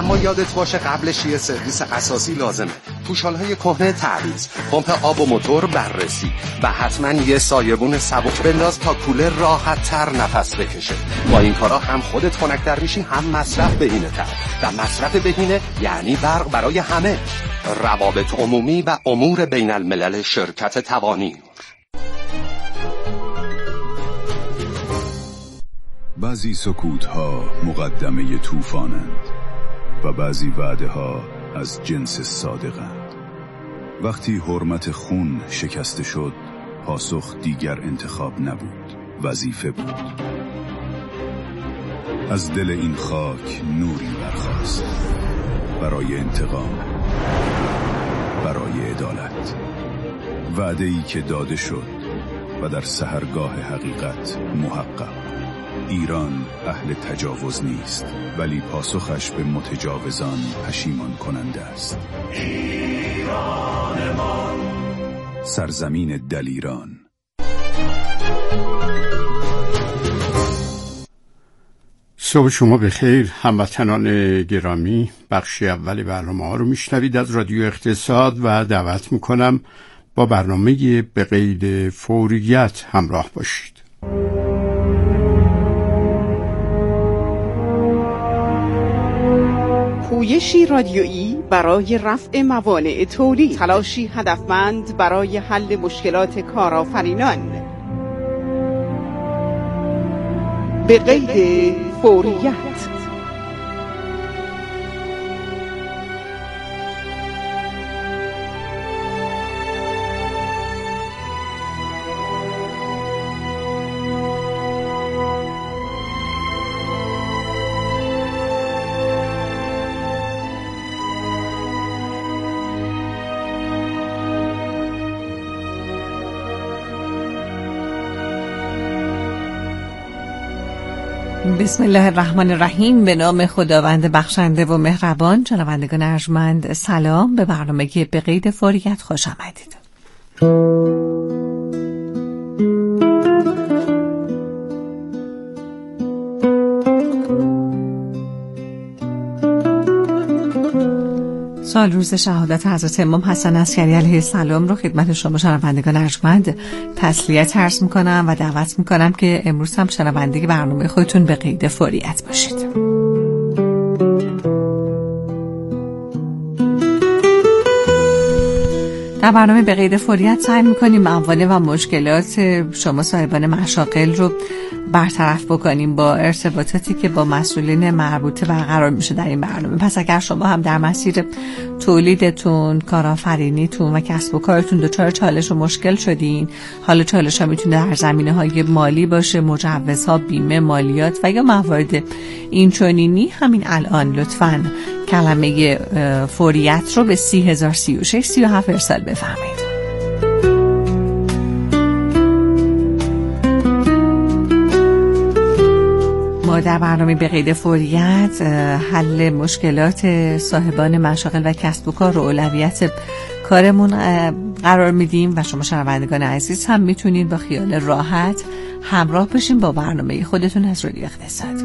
اما یادت باشه قبلش یه سرویس اساسی لازمه. پوشالهای کهنه تعویض، پمپ آب و موتور بررسی و حتما یه سایبون سبک بنداز تا کولر راحت تر نفس بکشه. با این کارا هم خودت خنک‌تر میشی، هم مصرف بهینه تر، و مصرف بهینه یعنی برق برای همه. روابط عمومی و امور بین الملل شرکت توانی. بعضی سکوت‌ها مقدمه طوفانند و بعضی وعده‌ها از جنس صادقند. وقتی حرمت خون شکسته شد، پاسخ دیگر انتخاب نبود، وظیفه بود. از دل این خاک نوری برخاست، برای انتقام، برای عدالت. وعده‌ای که داده شد و در سحرگاه حقیقت محقق. ایران اهل تجاوز نیست، ولی پاسخش به متجاوزان پشیمان کننده است. ایران ما، سرزمین دلیران. صبح شما بخیر هموطنان گرامی. بخش اول برنامه ها رو میشنوید از رادیو اقتصاد و دعوت میکنم با برنامه به قید فوریت همراه باشید. پویشی رادیویی برای رفع موانع تولید، تلاشی هدفمند برای حل مشکلات کارآفرینان. به قید فوریت. بسم الله الرحمن الرحیم. به نام خداوند بخشنده و مهربان. شنوندگان ارجمند سلام. به برنامه به قید فوریت خوش آمدید. سال روز شهادت حضرت امام حسن عسکری علیه السلام رو خدمت شما شنوندگان ارجمند تسلیت عرض میکنم و دعوت میکنم که امروز هم شنونده برنامه خودتون به قید فوریت باشید. در برنامه به قید فوریت سعی میکنیم موانع و مشکلات شما صاحبان مشاغل رو برطرف بکنیم با ارتباطاتی که با مسئولین مربوطه برقرار میشه در این برنامه. پس اگر شما هم در مسیر تولیدتون، کارآفرینیتون و کسب و کارتون دچار چالش و مشکل شدین، حالا چالش ها میتونه در زمینه‌های مالی باشه، مجوزها، بیمه، مالیات و یا موارد اینچنینی، همین الان لطفاً کلمه فوریت رو به 3036 37 ارسال بفرمایید. ما در برنامه به قید فوریت حل مشکلات صاحبان مشاغل و کسب و کار رو اولویت کارمون قرار میدیم و شما شنوندگان عزیز هم میتونید با خیال راحت همراه بشین با برنامه خودتون از رادیو اقتصاد.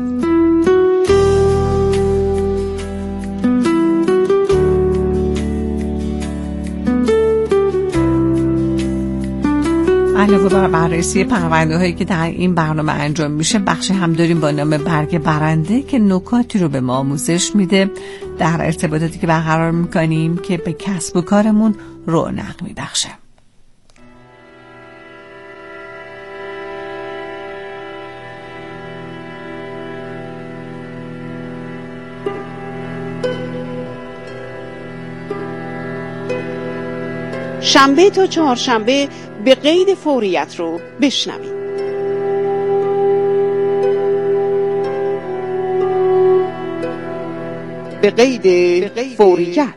علاوه بر بررسی پرونده‌هایی که در این برنامه انجام میشه، بخشی هم داریم با نام برگ برنده که نکاتی رو به ما آموزش میده در ارتباطاتی که برقرار میکنیم که به کسب و کارمون رونق میبخشه. شنبه تا چهارشنبه به قید فوریت رو بشنوید. به قید فوریت.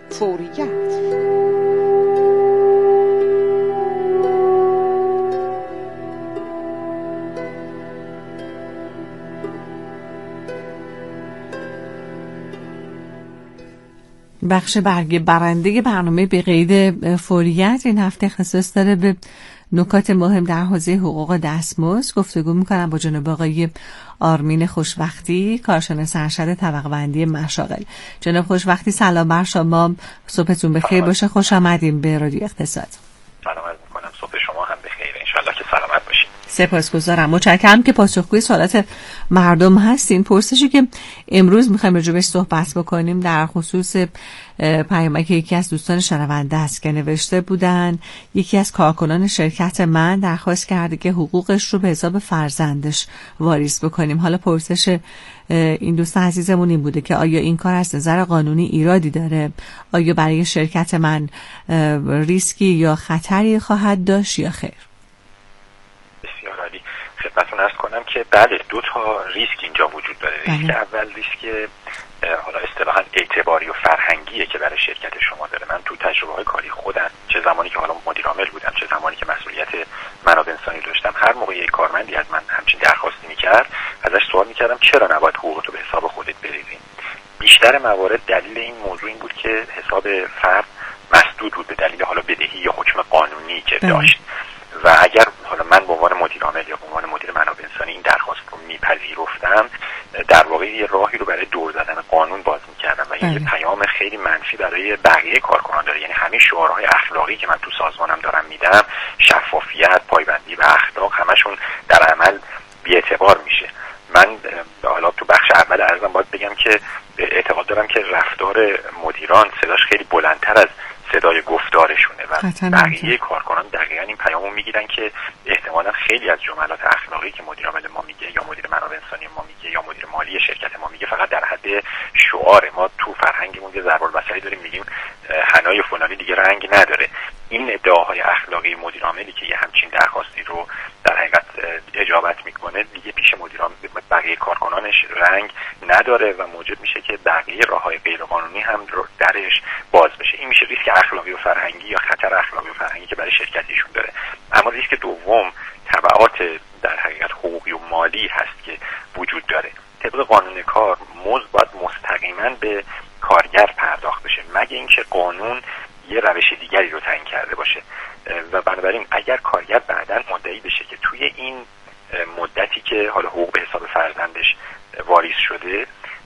بخش برگ برنده برنامه به قید فوریت این هفته اختصاص داره به نکات مهم در حوزه حقوق دستمزد گفتگو میکنم با جناب آقای آرمین خوشوقتی، کارشناس ارشد طبقه بندی مشاغل. جناب خوشوقتی سلام بر شما، صبحتون بخیر باشه، خوش آمدیم به رادیو اقتصاد. سلام عرض می‌کنم، صبح شما هم بخیر، انشالله که سلامت باشید. سپاسگزارم، متشکرم که پاسخگوی سوالات مردم هستین. پرسشی که امروز میخوایم راجع بهش صحبت بکنیم در خصوص پیامکی که یکی از دوستان شنونده است که نوشته بودن یکی از کارکنان شرکت من درخواست کرده که حقوقش رو به حساب فرزندش واریز بکنیم. حالا پرسش این دوست عزیزمون این بوده که آیا این کار از نظر قانونی ایرادی داره؟ آیا برای شرکت من ریسکی یا خطری خواهد داشت یا خیر؟ بسیار عالی. خدمتتون عرض کنم که بله، دو تا ریسک اینجا وجود داره. ریسک اول ریسک حالا اصطلاحاً اعتباری و فرهنگیه که برای شرکت شما داره. من تو تجربه‌های کاری خودم، چه زمانی که حالا مدیر عامل بودم چه زمانی که مسئولیت منابع انسانی داشتم، هر موقع یک کارمندی از من همچین درخواستی می‌کرد، ازش سوال می‌کردم چرا نباید حقوقتو به حساب خودت بریزی. بیشتر موارد دلیل این موضوع این بود که حساب فرد مسدود بود به دلیل حالا بدهی یا حکم قانونی که داشت. و اگر حالا من به عنوان مدیر عامل یا به عنوان مدیر منابع انسانی این درخواست رو میپذیرفتم، در واقع یه راهی رو برای دور زدن قانون باز میکردم و این یه پیام خیلی منفی برای بقیه کارکنان داره. یعنی همه شعارهای اخلاقی که من تو سازمانم دارم میدم، شفافیت، پایبندی به اخلاق، همشون در عمل بی‌اعتبار میشه. من حالا تو بخش اول عرضم باید بگم که اعتقاد دارم که رفتار مدیران صداش خیلی بلندتر از صدای گفتارشونه و بقیه کارکنان دقیقاً این پیامو میگیرن که احتمالاً خیلی از جملات اخلاقی که مدیر عامل ما میگه یا مدیر منابع انسانی ما میگه یا مدیر مالی شرکت ما میگه فقط در حد شعار. ما تو فرهنگمون یه ضرب المثلی داریم، میگیم حنای فلانی دیگه رنگ نداره. این ادعاهای اخلاقی مدیر عاملی که یه همچین درخواستی رو در حقیقت اجابت میکنه دیگه پیش مدیر عامل بقیه کارکنانش رنگ نداره و موجب میشه که بقیه راههای غیرقانونی هم درش باز بشه. این میشه ریسک اخلاقی و فرهنگی یا خطر اخلاقی و فرهنگی که برای شرکتیشون داره. اما ریسک دوم تبعات در حقیقت حقوقی و مالی هست که وجود داره. طبق قانون کار مزد باید مستقیما به کارگر پرداخت بشه مگه اینکه قانون یه روش دیگری رو تعیین کرده باشه و بنابراین اگر کارگر بعداً مدعی بشه که توی این مدتی که حالا حقوق به حساب فرزندش واریز شده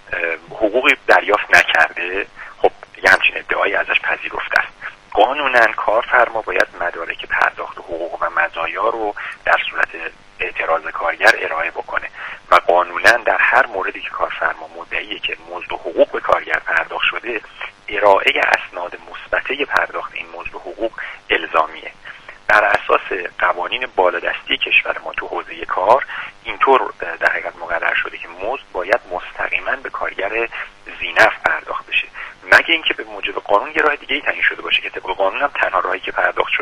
حقوقی دریافت نکرده، خب یه همچین ادعایی ازش پذیرفته است. قانوناً کارفرما باید مدارک پرداخت حقوق و مزایا رو در صورت اعتراض کارگر ارائه بکنه و قانوناً در هر موردی که کارفرما مدعیه که مزد و حقوق به کارگر پرداخت شده، ارائه اسناد مثبته پرداخت این مزد و حقوق الزامیه. بر اساس قوانین بالادستی کشور ما تو حوزه کار اینطور در حقیقت مقرر شده که مزد باید مستقیما به کارگر ذینفع پرداخت بشه مگه اینکه به موجب قانون یه راه دیگه‌ای تعیین شده باشه که طبق قانون هم تنها راهی که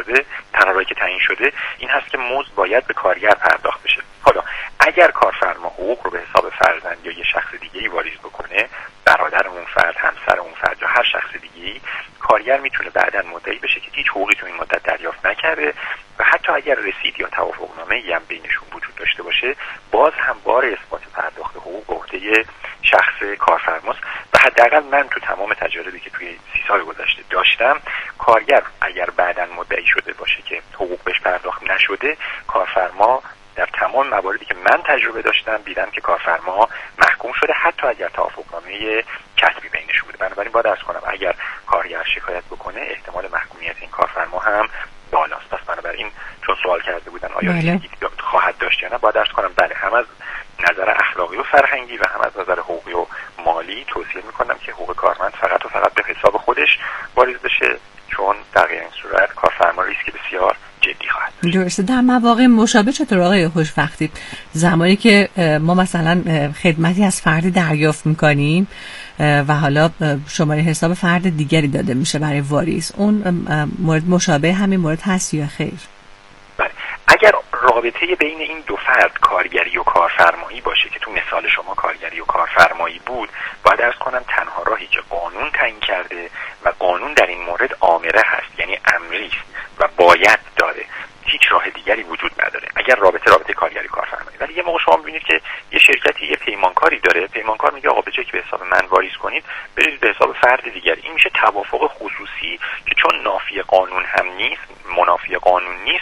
تعیین شده این هست که مزد باید به کارگر پرداخت بشه. حالا اگر کارفرما حقوق رو به حساب فرزند یا یه شخص دیگه‌ای واریز بکنه، برادر اون فرد، همسر اون فرد یا هر شخص دیگه‌ای، کارگر میتونه بعداً مدعی بشه که هیچ حقوقی تو این مدت دریافت نکرده و حتی اگر رسید یا توافقنامه‌ای هم بینشون وجود داشته باشه، باز هم بار اثبات پرداخت حقوق به عهده شخص کارفرماست و حداقل من تو تمام تجاربی که توی 30 سال گذشته داشتم، کارگر اگر بعداً مدعی شده باشه که حقوق بهش پرداخت نشده، کارفرما در تمام مواردی که من تجربه داشتم دیدم که کارفرما محکوم شده حتی اگر توافقنامه کتبی بینش بوده. بنابراین باید عرض کنم اگر کارگر شکایت بکنه احتمال محکومیت این کارفرما هم بالاست. پس بنابراین چون سوال کرده بودن آیا ریسکی خواهد داشت یا نه، باید عرض کنم بله، هم از نظر اخلاقی و فرهنگی و هم از نظر حقوقی و مالی توصیه میکنم که حقوق کارمند فقط و فقط به حساب خودش واریز بشه، چون در غیر این صورت کارفرما ریسک بسیار جدی خواهد داشت. درسته. در مواقع مشابه چطور آقای خوشوقتی زمانی که ما مثلا خدمتی از فردی دریافت میکنیم و حالا شماره حساب فرد دیگری داده میشه برای واریز، اون مورد مشابه همین مورد هست یا خیر؟ بله، اگر رابطه بین این دو فرد کارگری و کارفرمایی باشه که تو مثال شما کارگری و کارفرمایی بود، باید عرض کنم تنها راهی که قانون تعیین کرده و قانون در این مورد آمره هست، یعنی امری است و باید داره، هیچ راه دیگری وجود نداره اگر رابطه کارگری کارفرمایی. ولی یه موقع شما می‌بینید که یه شرکتی یه پیمانکاری داره، پیمانکار میگه آقا به جای که به حساب من واریز کنید برید به حساب فرد دیگری. این میشه توافق خصوصی که چون نافی قانون هم نیست، منافی قانون نیست و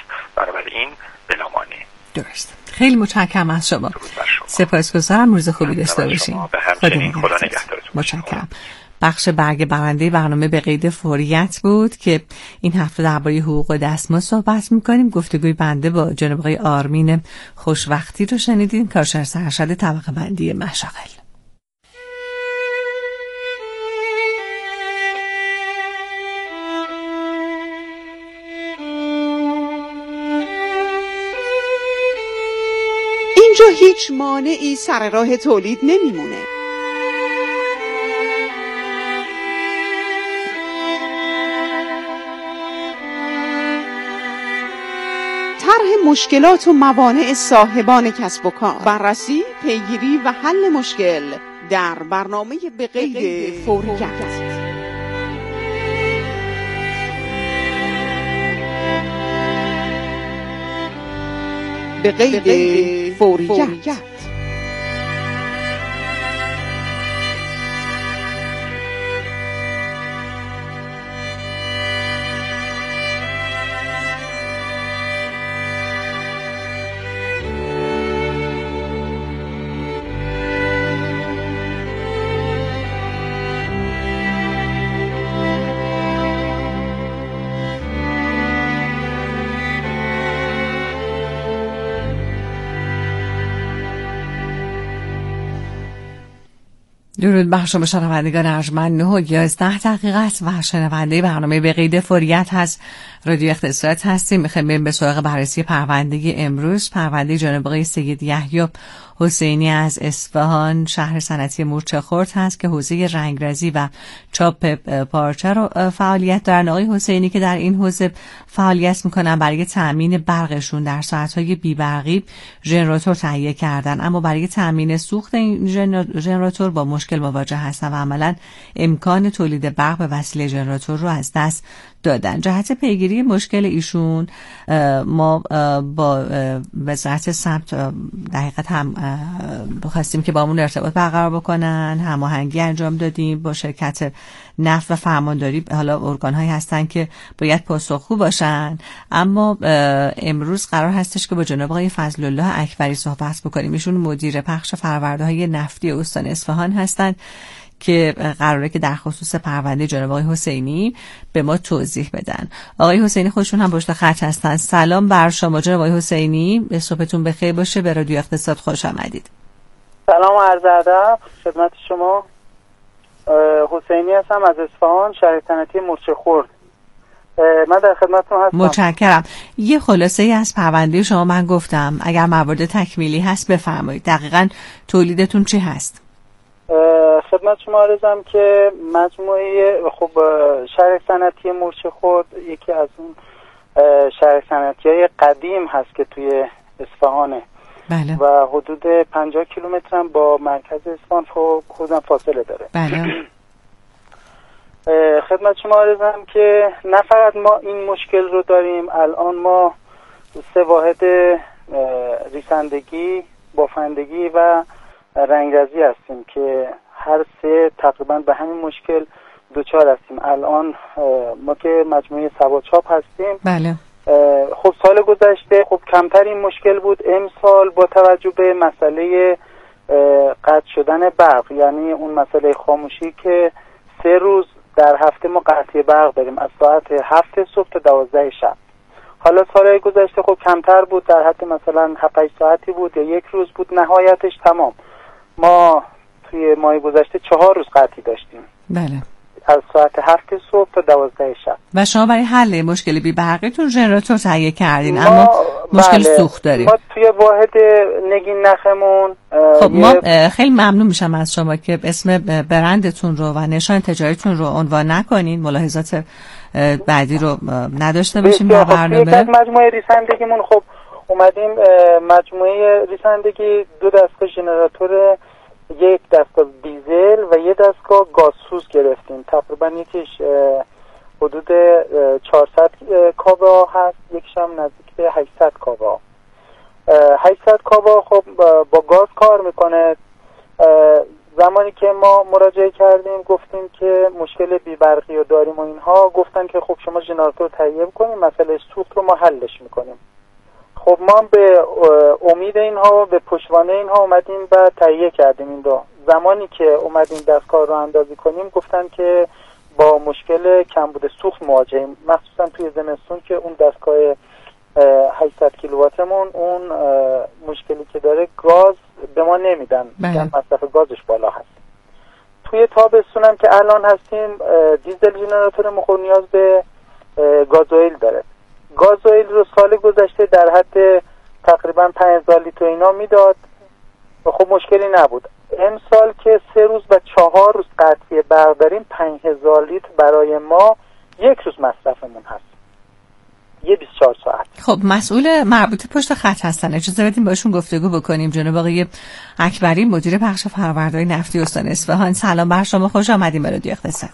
بنابراین بلا مانع. درست. خیلی متشکرم از شما. سپاسگزارم. روز خوبی داشته باشین. خدا نگهدارتون. متشکرم. بخش برگ برنده برنامه به قید فوریت بود که این هفته درباره حقوق و دستمزد صحبت می‌کنیم. گفتگوی بنده با جناب آقای آرمین خوشوقتی رو شنیدین، کارشناس ارشد طبقه بندی مشاغل. اینجا هیچ مانعی سر راه تولید نمیمونه. طرح مشکلات و موانع صاحبان کسب و کار، بررسی، پیگیری و حل مشکل در برنامه به قید فوریت. به قید فوریت. درود بر شما شنوندگان ارجمند. 9:11 و شنونده برنامه به قید فوریت هست. رادیو اقتصاد هستیم. میخوایم بریم به سراغ بررسی پرونده امروز. پرونده جناب آقای سید یحیی حسینی از اصفهان، شهر صنعتی مورچه‌خرد هست که حوزه رنگرزی و چاپ پارچه رو فعالیت دارن. آقای حسینی که در این حوزه فعالیت میکنن برای تامین برقشون در ساعت‌های بی‌برقی ژنراتور تهیه کردن، اما برای تامین سوخت این ژنراتور با مشکل مواجه هستن و عملاً امکان تولید برق به وسیله ژنراتور رو از دست دادن. جهت پیگیری مشکل ایشون ما با وزارت ثبت دقیقاً هم خواستیم که با همون ارتباط برقرار بکنن، هماهنگی انجام دادیم با شرکت نفت و فرمانداری. حالا ارگان‌هایی هستن که باید پاسخگو باشن، اما امروز قرار هستش که با جناب آقای فضل الله اکبری صحبت بکنیم. ایشون مدیر پخش فرورده‌های نفتی استان اصفهان هستن که قراره که در خصوص پرونده جناب آقای حسینی به ما توضیح بدن. آقای حسینی خودشون هم پشت خط هستن. سلام بر شما جناب آقای حسینی، صبحتون بخیر باشه. به رادیو اقتصاد خوش آمدید. سلام و عرض ادب خدمت شما. حسینی هستم از اصفهان، شهر صنعتی مورچه‌خرد. من در خدمتتون هستم. متشکرم. یه خلاصه ای از پرونده شما من گفتم، اگر موارد تکمیلی هست بفرمایید. دقیقاً تولیدتون چی هست؟ خدمت شما عرضم که مجموعه شهر صنعتی مورچه‌خرد یکی از اون شهر صنعتی‌های قدیم هست که توی اصفهانه. بله. و حدود 50 کیلومتر هم با مرکز اصفهان حدوداً فاصله داره. بله. خدمت شما عرضم که نه فقط ما این مشکل رو داریم، الان ما 3 واحد ریسندگی، بافندگی و رنگرزی هستیم که هر 3 تقریبا به همین مشکل دوچار هستیم. الان ما که مجموعه سوادچاپ هستیم. بله. خب سال گذشته کمتر این مشکل بود. امسال با توجه به مسئله قطع شدن برق، یعنی اون مسئله خاموشی که 3 روز در هفته ما قطعی برق داریم از ساعت 7 صبح تا 12 شب. حالا سال گذشته کمتر بود، در حد مثلا 7-8 ساعتی بود یا 1 روز بود، نهایتش تمام. ما توی ماه گذشته 4 روز قطعی داشتیم. بله. از ساعت 7 صبح تا 12 شب. و شما برای حل مشکل بی برقیتون ژنراتور تهیه کردین، اما مشکل سوخت داریم. ما توی واحد نگین نخمون خب ما خیلی ممنون میشم از شما که اسم برندتون رو و نشان تجاریتون رو عنوان نکنین، ملاحظات بعدی رو نداشته باشیم در برنامه. مجموعه ریسندگیمون اومدیم مجموعه ریسندگی 2 دستگاه ژنراتور، 1 دستگاه دیزل و 1 دستگاه گازسوز گرفتیم. تقریبا یکیش حدود 400 کاوا هست، یکیش هم نزدیک به 800 کاوا. 800 کاوا با گاز کار میکنه. زمانی که ما مراجعه کردیم گفتیم که مشکل بی‌برقی رو داریم و اینها، گفتن که شما ژنراتور تهیه کنیم، مسئله سوخت رو ما حلش میکنیم. خب ما به امید اینها و به پشتوانه اینها اومدیم و تهیه کردیم این رو. زمانی که اومدیم دستگاه رو اندازی کنیم گفتن که با مشکل کمبود سوخت مواجهیم، مخصوصا توی زمستون که اون دستگاه 800 کیلوواتمون اون مشکلی که داره گاز به ما نمیدن، مصرف گازش بالا هست. توی تابستون هم که الان هستیم دیزل ژنراتور مخور نیاز به گازوئیل داره. گازوئیل رو سال گذشته در حد تقریبا 5000 لیتر اینا میداد و خب مشکلی نبود. امسال که 3 روز و 4 روز قطعی برق داریم 5000 لیتر برای ما یک روز مصرفمون هست، یه 24 ساعت. خب مسئول مربوط پشت خط هستن، اجازه بدیم باشون گفتگو بکنیم. جناب آقای اکبری، مدیر بخش فرآوردهای نفتی استان اصفهان. سلام بر شما، خوش آمدید به رادیو اقتصاد.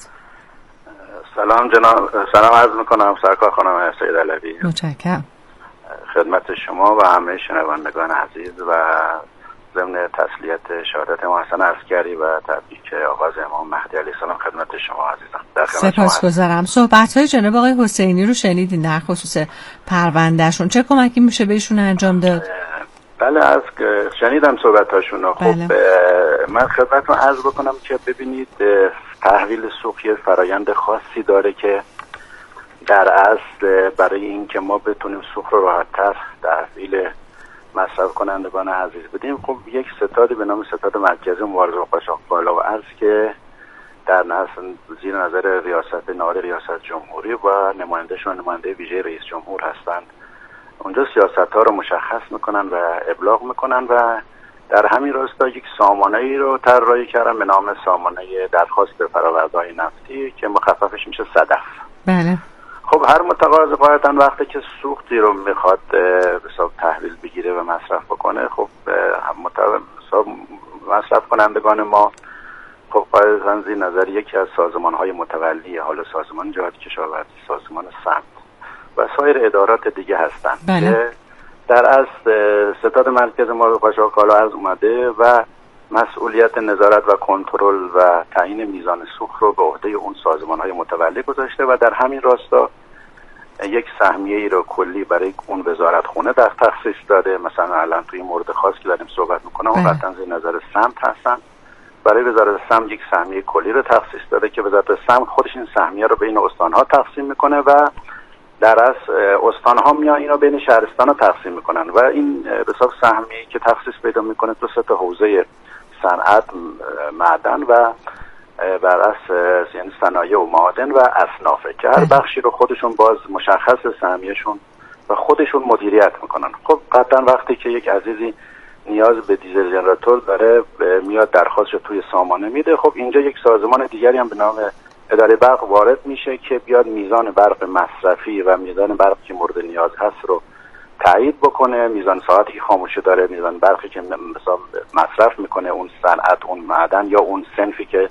سلام جناب، سلام عرض میکنم سرکار خانم سید علوی. متشکرم. خدمت شما و همه شنوندگان عزیز و ضمن تسلیت شهادت امام حسن عسکری و تبریک آغاز امام مهدی علیه السلام خدمت شما عزیزان. سپاسگزارم. صحبت‌های جناب آقای حسینی رو شنیدین در خصوص پروندهشون، چه کمکی میشه بهشون انجام داد؟ بله از شنیدم صحبتاشون رو. خب من خدمتتون عرض بکنم که ببینید تحویل سوخت یه فرایند خاصی داره که در اصل برای این که ما بتونیم سوخت رو راحت‌تر تحویل مصرف کنندگان عزیز بدیم، خب یک ستادی به نام ستاد مرکزی مبارزه با قاچاق بالا و ارز که در زیر نظر ریاست نهاد ریاست جمهوری و نماینده ویژه رئیس جمهور هستند، اونجا سیاست‌ها رو مشخص میکنن و ابلاغ میکنن و در همین راستا یک سامانه‌ای رو طراحی کردن به نام سامانه درخواست فرآوردهای نفتی که مخففش میشه صدف. بله. خب هر متقاضی قاعدتاً وقتی که سوختی رو میخواد به حساب تحویل بگیره و مصرف بکنه، خب مصرف کنندگان ما خب قاعدتاً زیر نظر یکی از سازمان‌های متولی، حالا سازمان جهاد کشاورزی، سازمان سمت و سایر ادارات دیگه هستند. بله. در اصل ستاد مرکز ما به قاچاق کالا عرض اومده و مسئولیت نظارت و کنترل و تعیین میزان سوخت رو به عهده اون سازمان‌های متولی گذاشته و در همین راستا یک سهمیه‌ای رو کلی برای اون وزارت خونه در تخصیص داده. مثلا الان توی مورد خاص که داریم صحبت می‌کنم اون قطعاً زیر نظر سمت هستن. برای وزارت سمت یک سهمیه کلی رو تخصیص داده که وزارت سمت خودش این سهمیه رو بین استان‌ها تقسیم می‌کنه و در اصل استان‌ها میان اینو بین شهرستان‌ها تقسیم می‌کنن و این به حساب سهمیه‌ای که تخصیص پیدا می‌کنه تو سه تا حوزه صنعت، معدن و بر اساس یعنی صنایع و معادن و اصنافه که هر بخشی رو خودشون باز مشخص سهمیه‌شون و خودشون مدیریت میکنن. خب قطعا وقتی که یک عزیزی نیاز به دیزل ژنراتور داره میاد درخواستش رو توی سامانه میده، خب اینجا یک سازمان دیگری هم به نام اداره برق وارد میشه که بیاد میزان برق مصرفی و میزان برقی که مورد نیاز هست رو تایید بکنه، میزان ساعتی که خاموشه داره، میزان برقی که مصرف میکنه اون صنعت، اون معدن یا اون صنفی که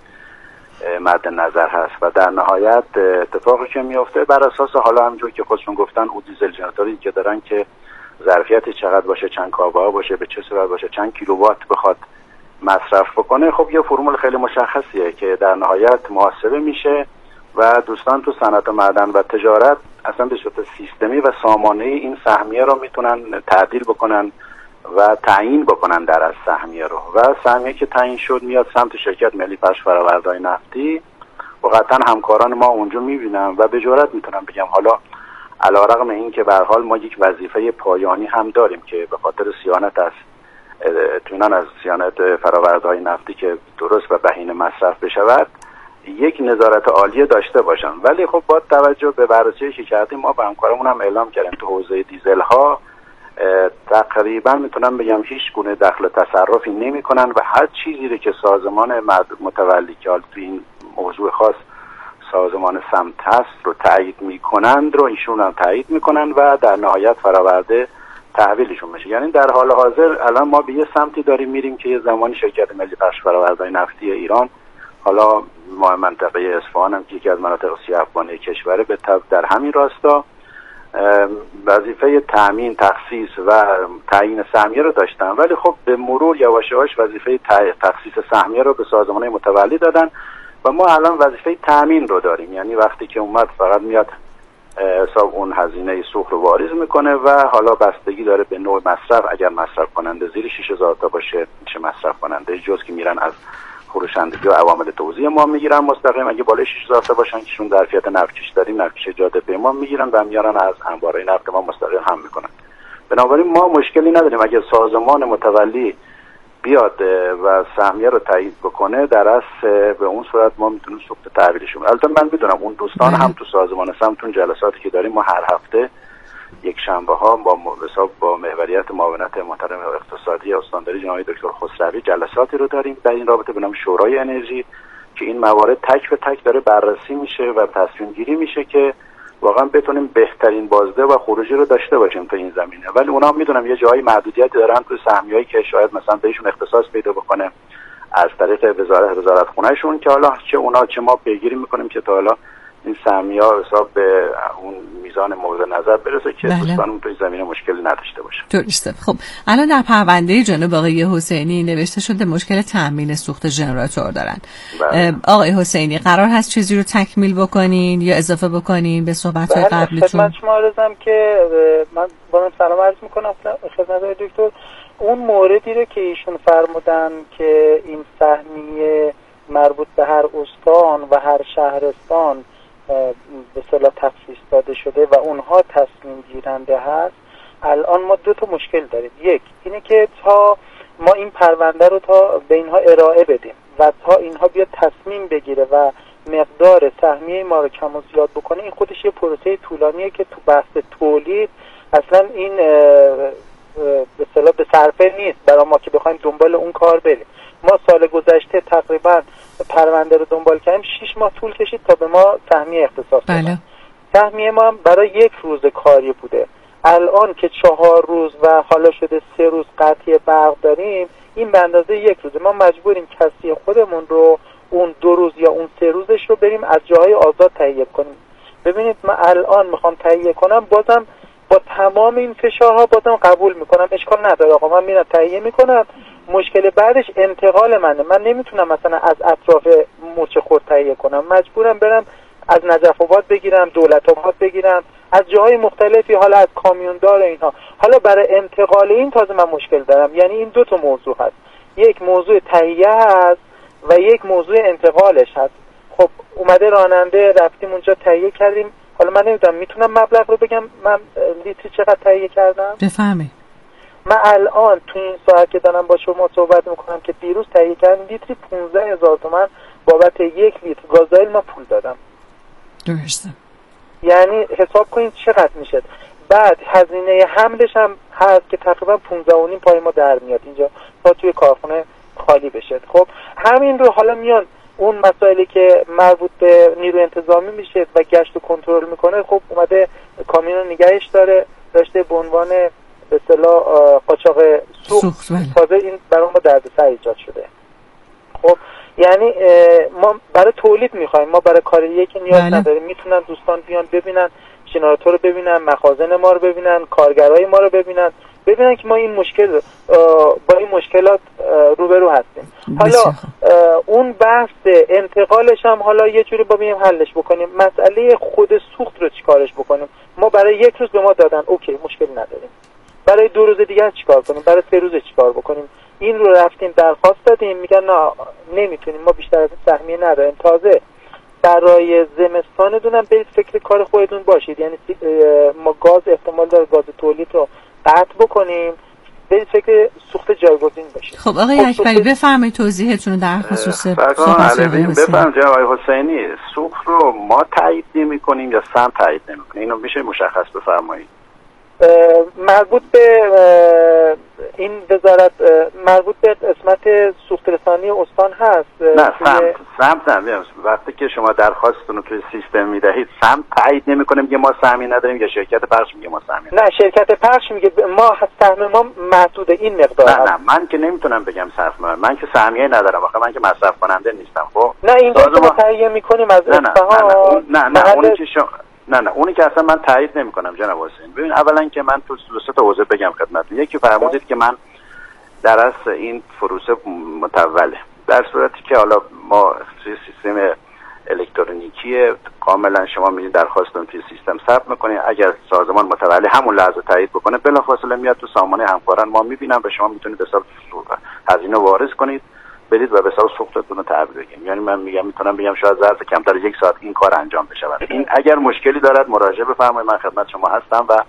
مد نظر هست و در نهایت اتفاقی که میفته بر اساس حالا همونجور که خودشون گفتن اون دیزل ژنراتوری که دارن که ظرفیت چقدر باشه، چند کاربار باشه، به چه صورت باشه، چند کیلووات بخواد مصرف بکنه، خب یه فرمول خیلی مشخصیه که در نهایت محاسبه میشه و دوستان تو صنعت معدن و تجارت اصلا به صورت سیستمی و سامانه‌ای این سهمیه رو میتونن تعدیل بکنن و تعیین بکنن در از سهمیه رو و سهمیه که تعیین شد میاد سمت شرکت ملی پخش فرآوردهای نفتی و قطعا همکاران ما اونجا میبینم و به جرئت میتونم بگم حالا علیرغم این که به هر حال ما یک وظیفه پایانی هم داریم که به خاطر صیانت از اطمینان از صیانت فرآوردهای نفتی که درست و بهینه مصرف بشود یک نظارت عالیه داشته باشن، ولی خب با توجه به بررسی که کردیم ما با همکارمون هم اعلام کردیم تو حوزه دیزل ها تقریبا میتونم بگم هیچ گونه دخل تصرفی نمی‌کنن و هر چیزی رو که سازمان متولی که تو این موضوع خاص سازمان سمت هست رو تایید میکنند رو ایشون هم تایید میکنن و در نهایت فرآورده تحویلشون میشه. یعنی در حال حاضر الان ما به یه سمتی داریم میریم که یه زمانی شرکت ملی پخش فرآوردهای نفتی ایران، حالا ما منطقه اصفهان هم که یکی از مناطق سیاه افغانی کشوره، به در همین راستا وظیفه تامین، تخصیص و تعیین سهمیه رو داشتن، ولی خب به مرور یواش یواش وظیفه تخصیص سهمیه رو به سازمان متولی دادن و ما الان وظیفه تامین رو داریم. یعنی وقتی که اومد فقط میاد حساب اون هزینه سوخت رو واریز میکنه و حالا بستگی داره به نوع مصرف. اگر مصرف کننده زیر 6000 تا باشه میشه مصرف کننده، جز که میرن از فروشندگی و عوامل توزیع ما میگیرن مستقیم. اگه بالای 6000 تا باشن که شون ظرفیت نفتکش داریم، نفتکش جاده پیما میگیرن و میارن از انبارهای نفت ما مستقیم هم میکنن. بنابراین ما مشکلی نداریم اگه سازمان متولی بیاد و سهمیه رو تایید بکنه، در اصل به اون صورت ما میتونیم سوخت تحویلشون. البته من میدونم اون دوستان هم تو سازمان سمتون جلساتی که داریم، ما هر هفته یک شنبه ها با محوریت معاونت محترم اقتصادی استانداری جناب دکتر خسروی جلساتی رو داریم در این رابطه به نام شورای انرژی که این موارد تک به تک داره بررسی میشه و تصمیم گیری میشه که واقعا بتونیم بهترین بازده و خروجی رو داشته باشیم تو این زمینه. ولی اونا میدونم یه جایی محدودیتی دارن تو سهمیه‌ای که شاید مثلا بهشون اختصاص پیدا بکنه از طریق وزارت خونه‌شون، که حالا چه اونا چه ما پیگیری میکنیم که تا حالا این سهمیه‌ها حساب به اون میزان مورد نظر برسه که دوستان تو این زمینه مشکلی نداشته باشن. درسته. خب الان در پرونده جناب آقای حسینی نوشته شده مشکل تامین سوخت ژنراتور دارن. آقای حسینی قرار هست چیزی رو تکمیل بکنین یا اضافه بکنین به صحبت‌های قبلیتون؟ خدمت شما عرضم که من با من سلام عرض می‌کنم خدمت دکتر. اون موردی رو که ایشون فرمودن که این سهمیه مربوط به هر استان و هر شهرستان به اصطلاح تخصیص داده شده و اونها تصمیم گیرنده هست، الان ما دو تا مشکل داریم. یک اینه که تا ما این پرونده رو تا به اینها ارائه بدیم و تا اینها بیاد تصمیم بگیره و مقدار سهمیه ما رو کم و زیاد بکنه، این خودش یه پروسه طولانیه که تو بحث تولید اصلا این به اصطلاح به صرفه نیست برای ما که بخوایم دنبال اون کار بریم. ما سال گذشته تقریبا پرونده رو دنبال کردیم، 6 ماه طول کشید تا به ما سهمیه اختصاص دادن. سهمیه ما هم برای 1 روز کاری بوده. الان که 4 روز و حالا شده 3 روز قطعی برق داریم، این به اندازه 1 روزه. ما مجبوریم کسی خودمون رو اون 2 روز یا اون 3 روزش رو بریم از جاهای آزاد تهیه کنیم. ببینید من الان میخوام تهیه کنم، بازم با تمام این فشارها بازم قبول میکنم، اشکال نداره آقا من میرم تهیه میکنم. مشکل بعدش انتقال منه. من نمیتونم مثلا از اطراف مورچه خورد تهیه کنم، مجبورم برم از نجف آباد بگیرم، دولت آباد بگیرم، از جاهای مختلفی، حالا از کامیوندار اینها. حالا برای انتقال این تازه من مشکل دارم. یعنی این 2 تا موضوع هست، یک موضوع تهیه هست و یک موضوع انتقالش هست. خب اومده راننده، رفتیم اونجا تهیه کردیم. حالا من نمیدونم میتونم مبلغ رو بگم من لیتری چقدر تهیه کردم؟ بفهمی. من الان تو این ساعت که دارم با شما صحبت میکنم که دیروز تهیه کردم لیتری 15000 تومان بابت 1 لیتر گازوئیل ما پول دادم. درسته. یعنی حساب کنید چقدر میشه. بعد هزینه حملش هم هست که تقریبا 15.5 پای ما در میاد اینجا تا توی کارخونه خالی بشه. خب همین رو حالا میان اون مسائلی که مربوط به نیروی انتظامی میشه و گشت و کنترل میکنه، خب اومده کامیون نگهش داشته به عنوان به اصطلاح قاچاق سوخت. تازه این برای ما دردسر ایجاد شده. خب یعنی ما برای تولید میخوایم، ما برای کار یکی نیاز نداریم. میتونن دوستان بیان ببینن، ژنراتور رو ببینن، مخازن ما رو ببینن، کارگرای ما رو ببینن که ما این مشکل با این مشکلات روبرو هستیم. حالا اون بحث انتقالش هم حالا یه جوری ببینیم حلش بکنیم. مسئله خود سوخت رو چیکارش بکنیم؟ ما برای 1 روز به ما دادن، اوکی مشکل نداریم. برای 2 روز دیگه چیکار کنیم؟ برای 3 روز چیکار بکنیم؟ این رو رفتیم درخواست دادیم، میگن نه نمیتونیم، ما بیشتر از این سهمیه نداریم. تازه برای زمستان دونم برید فکر کار خودتون باشید. یعنی ما گاز احتمال داره گاز تولید رو قطع بکنیم، برید فکر سوخت جایگزین باشید. خب آقای اکبری بفرمایید توضیحتون رو در خصوص بفرمایید. جناب آقای حسینی، سوخت رو ما تایید نمی‌کنیم یا سهم تایید نمی‌کنه؟ اینو میشه مشخص بفرمایید. مربوط به این وزارت، مربوط به قسمت سوخت رسانی استان هست. نه سمت نه. وقتی که شما درخواستتون رو توی سیستم میدهید، سمت تایید نمی‌کنه میگه ما سهمی نداریم، یا شرکت پخش میگه ما سهمی نداریم؟ نه شرکت پخش میگه ما سهم ما محدود این مقدار. نه من که نمیتونم بگم سهم من که سهمیه ندارم، آخه من که مصرف کننده نیستم. خب نه این رو ما تهیه می‌کنیم از اصفهان. نه اون که شما نه اونی که اصلا من تایید نمی‌کنم جناب حسین. ببین اولا که من تو 2 تا حوزه بگم خدمتتون. یکی فرمودید که من در اصل این فروسه متوله، در صورتی که حالا ما سیستم الکترونیکی کاملا شما میرید درخواستتون توی سیستم ثبت میکنید. اگر سازمان متولی همون لحظه تایید بکنه بلافاصله میاد تو سامانه همکاران ما میبینن و شما میتونید به حساب هزینه وارد کنید برید و به حساب سوختتون رو تحویل بگیرید. یعنی من میتونم بگم شاید ظرف کمتر 1 ساعت این کار انجام بشه. این اگر مشکلی دارد مراجعه بفرمایید، من خدمت شما هستم و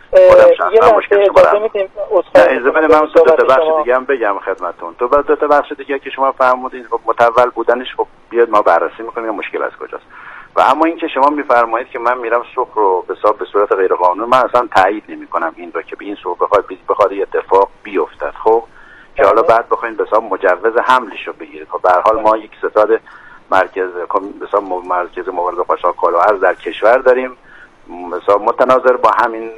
یه لحظه اجازه میدیم اجازه بده من دو تا بخش دیگه هم بگم خدمتتون. تو دو تا بخش دیگه که شما فرمودید خب متول بودنش خب بیاد ما بررسی میکنیم مشکل از کجاست. و اما اینکه شما میفرمایید که من میرم سوخت رو به صورت غیر قانونی، من اصلا تایید نمیکنم این رو که به این سوخت بخواد اتفاق بیفتد. خب که حالا بعد بخواید به حساب مجوز حملش رو بگیرید. خب به هر حال ما یک ستاد مرکز به حساب مرکز مبارزه با قاچاق کالا و ارز در کشور داریم. مثلا متناظر با همین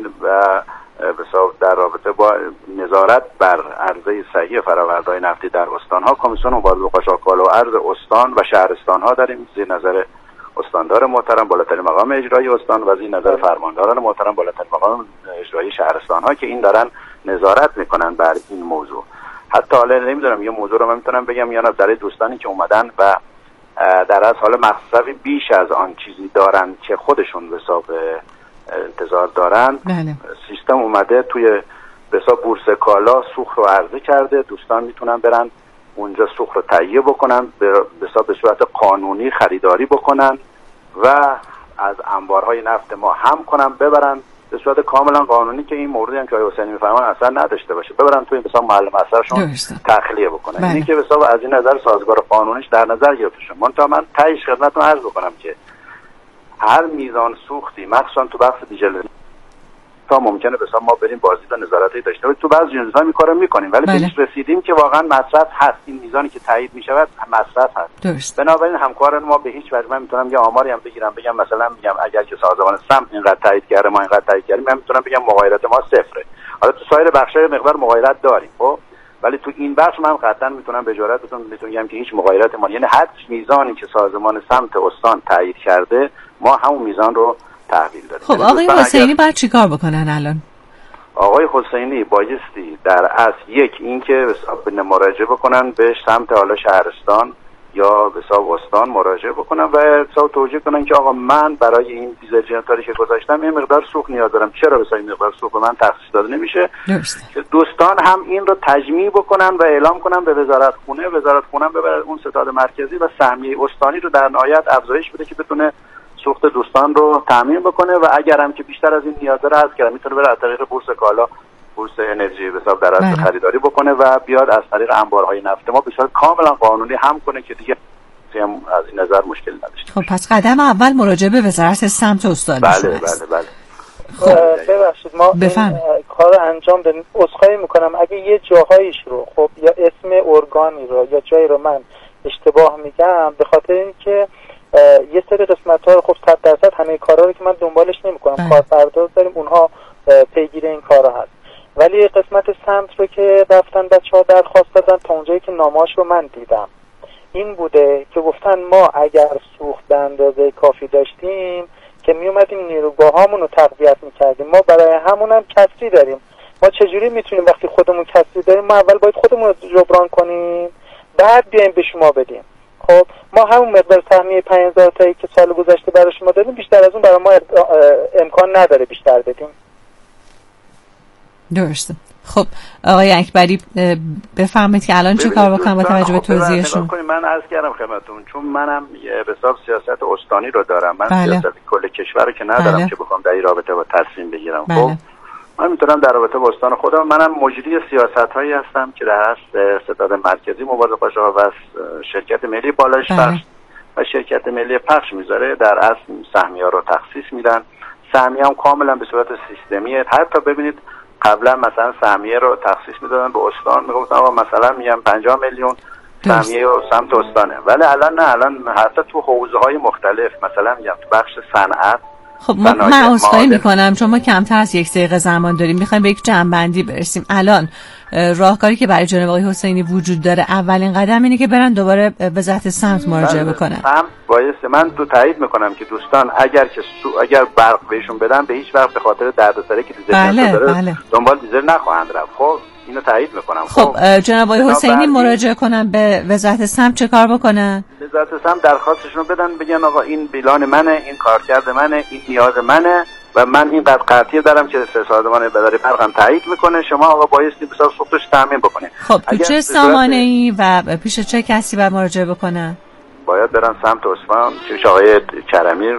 به حساب در رابطه با نظارت بر عرضه صحیح فرآورده‌های نفتی در استان‌ها کمیسیون مبارزه با قاچاق کالا و ارز استان و شهرستان‌ها داریم زیر نظر استاندار محترم بالاترین مقام اجرایی استان و زیر نظر فرمانداران محترم بالاترین مقام اجرایی شهرستان‌ها که این دارن نظارت میکنن بر این موضوع. حتی حالا نمیدونم یه موضوع رو من میتونم بگم یا نه، برای دوستانی که اومدن و در از حال مصرفی بیش از آن چیزی دارن که خودشون به حساب انتظار دارن. بله. سیستم اومده توی به حساب بورس کالا سوخت رو عرضه کرده، دوستان میتونن برن اونجا سوخت رو تهیه بکنن، به صورت قانونی خریداری بکنن و از انبارهای نفت ما هم کنن ببرن به صورت کاملا قانونی که این موردی هم که آقای حسینی میفرمان اصلا نداشته باشه، ببرن توی مثلا محل مصرفشون تخلیه بکنن. اینی که به حساب از این نظر سازگار قانونیش در نظر گرفته شده. من تایید خدمتتون عرض بکنم که هر میزان سوختی مخصوصا تو بخش دیجل تا ممکنه به حساب ما بریم بازدید و نظارتی داشته باشیم، تو بعضی جنس‌ها این کارو می‌کنیم ولی بهش رسیدیم که واقعا مصرف هست، این میزانی که تایید می‌شود مصرف هست. درست. بنابراین همکاران ما به هیچ وجه من میتونم یه آماری هم بگم مثلا میگم اگر که سازمان سم اینقدر تایید کرده ما اینقدر تایید کردیم، من میتونم بگم مغایرت ما صفره. حالا تو سایر بخش‌های مقدار مغایرت داریم خب، ولی تو این بخش من قطعا میتونم به جرئت بگم که هیچ مغایرت ما، یعنی هر میزانی که سازمان سمت استان تایید کرده ما همون میزان رو تحویل دادیم. خب آقای حسینی باید چیکار بکنن الان؟ آقای حسینی بایستی در اصل یک این که به مراجعه بکنن به سمت حالا شهرستان یا به حساب استان مراجعه بکنن و حساب توجیه کنن که آقا من برای این دیزل جنراتوری که گذاشتم این مقدار سوخت نیاز دارم، چرا به این مقدار سوخت به من تخصیص داده نمیشه؟ که دوستان هم این رو تجمیع بکنن و اعلام کنن به وزارت خونه ببره اون ستاد مرکزی و سهمیه استانی رو در نهایت افزایش بده که بتونه سوخت دوستان رو تامین بکنه و اگر هم که بیشتر از این نیاز داره از که میتونه بره از طریق بورس کالا بورس انرژی به حساب در از خریداری بکنه و بیاد از طریق انبارهای نفت ما به صورت کاملا قانونی هم کنه که دیگه هم از این نظر مشکل نداشته. خب پس قدم اول مراجعه به وزارت سمت استانی شده. بله. خب ببخشید ما کار انجام دادیم. عذرخواهی میکنم اگه یه جاهایش رو خب یا اسم ارگانی رو یا جایی رو من اشتباه میگم به خاطر اینکه یه سری قسمت‌ها رو خب 100% همه کارا رو که من دنبالش نمی‌کنم، کارفردا داریم اونها پیگیر این کارا هست، ولی قسمت سمت رو که رفتن بچه‌ها درخواست دادن تا اونجایی که نامه‌اش رو من دیدم این بوده که گفتن ما اگر سوخت به اندازه کافی داشتیم که میومدیم نیروگاهامون رو تقویت می‌کردیم، ما برای همونم کسری داریم. ما چجوری میتونیم وقتی خودمون کسری داریم ما اول باید خودمون رو جبران کنیم بعد بیایم به شما بدیم. خب ما همون مقدار سهمیه 5000 تایی که سال گذشته برای شما دادیم بیشتر از اون برای ما امکان نداره بیشتر بدیم. درسته. خب آقای اکبری بفرمایید که الان چه کار بکنم با توجه به توضیحشون؟ من عرض کردم خدمتتون چون منم به حساب سیاست استانی رو دارم، من سیاست کل کشور رو که ندارم که بخوام در این رابطه با تصمیم بگیرم. خب من میتونم در رابطه با استان خودم، منم مجری سیاست‌هایی هستم که در اصل ستاد مرکزی مبارزه با قاچاق و شرکت ملی بالایش پخش و شرکت ملی پخش میذاره در اصل سهمیه‌ها رو تخصیص میدن. سهمیه هم کاملا به صورت سیستمیه. حتی ببینید قبلا مثلا سهمیه رو تخصیص میدادن به استان، میگفتن آقا مثلا میگم 50 میلیون سهمیه و سمت استانه، ولی الان نه، الان حتی تو حوزه‌های مختلف مثلا میگم تو بخش صنعت. خب من عذرخواهی میکنم چون ما کمتر از 1 دقیقه زمان داریم، میخوایم به یک جمع‌بندی برسیم. الان راهکاری که برای جناب آقای حسینی وجود داره اولین قدم اینه که برن دوباره وزارت سمت مراجعه بکنن. من تایید میکنم که دوستان اگر برق بهشون بدن به هیچ وقت به خاطر دردسری که دیزل داره دنبال دیزل نخواهند رفت. خب اینو تایید میکنم. خب جناب آقای حسینی مراجعه کنن به وزارت سمت چه کار بکنن؟ وزارت سمت درخواستشون رو بدن، بگن آقا این بیلان منه، این کارکرد منه، این نیاز منه و من این قد قطعی دارم که سازمان اداره برقم تایید میکنه، شما آقا بایستی بسیار سوختش تامین بکنید. خب تو چه سامانه‌ای و پیش چه کسی باید مراجعه بکنن؟ باید برن سمت اصفهان، چه آقای کرمی